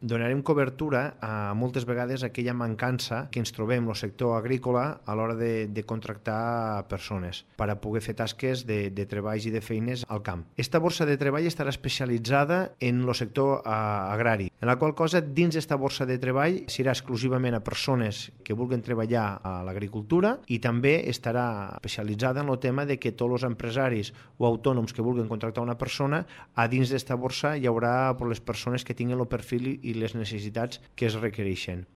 donarem cobertura a moltes vegades aquella mancança que ens trobem en el sector agrícola a l'hora de contractar persones per a poder fer tasques de treballs i de feines al camp. Esta borsa de treball estarà especialitzada en el sector agrari, en la qual cosa dins d'esta borsa de treball serà exclusivament a persones que vulguin treballar a l'agricultura i també estarà especialitzada en el tema de que tots els empresaris o autònoms que vulguin contractar una persona, a dins d'esta borsa hi haurà les persones que tinguin el perfil i les necessitats que es requereixen.